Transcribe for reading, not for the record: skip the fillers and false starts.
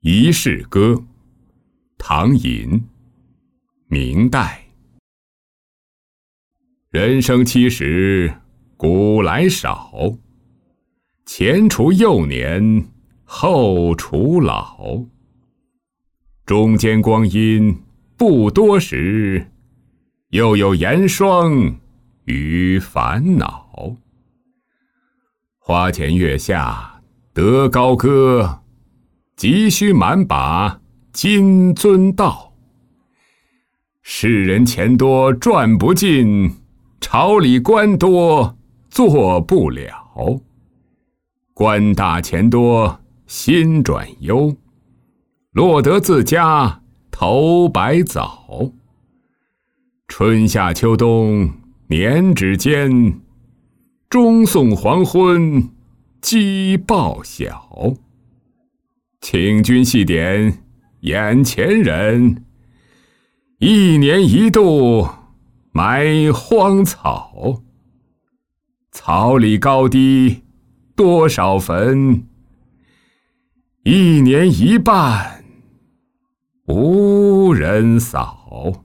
遗世歌》，唐寅，明代。人生70，古来少，前除幼年，后除老。中间光阴不多时，又有严霜与烦恼。花前月下得高歌，急需满把金樽倒。世人钱多赚不尽，朝里官多做不了。官大钱多心转忧，落得自家头白早。春夏秋冬年指间，终送黄昏鸡报晓。请君细点眼前人，一年一度埋荒草。草里高低多少坟，一年一半无人扫。